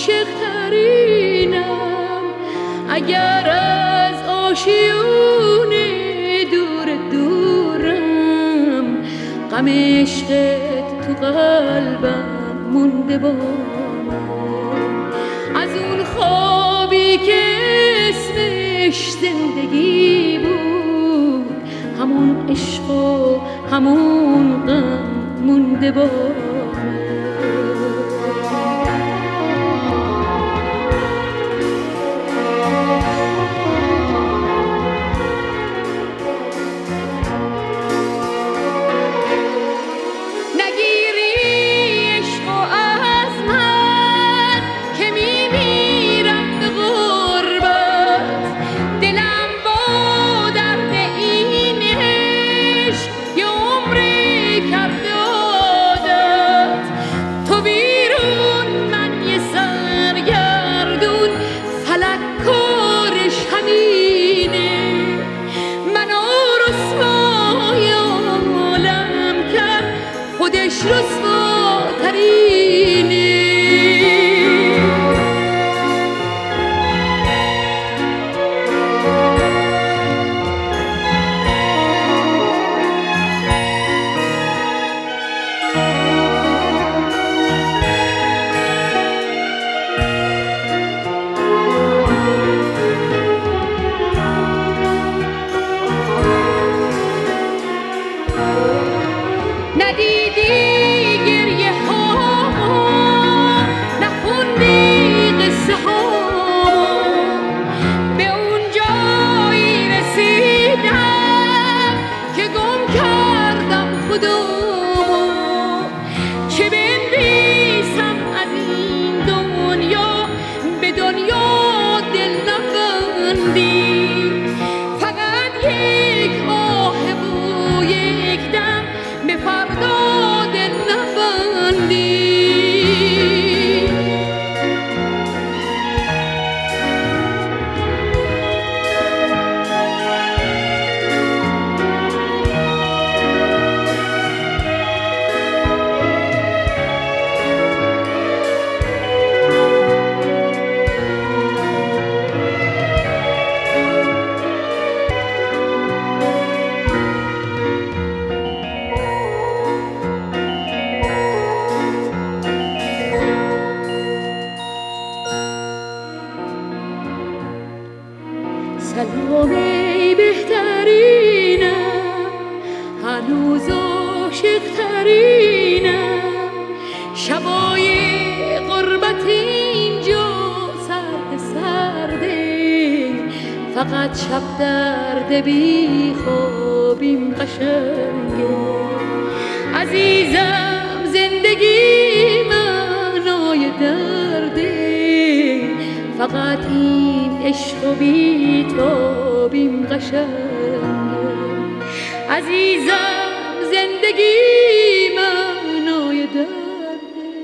عاشق ترینم، اگر از آشیون دور دورم، غم عشقت تو قلبم مونده با از اون خوابی که اسمش زندگی بود، همون عشق و همون غم مونده با سلام ای بهترینم، هنوز عاشق ترینم، شبای غربت اینجا سرد سرده، فقط شب درد بی خوابیم قشنگه. عزیزم زندگی معنای درده، فقط این عشق و بی تابیم قشنگه. عزیزم زندگی معنای درده،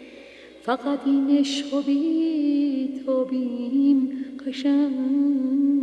فقط این عشق و بی تابیم قشنگه.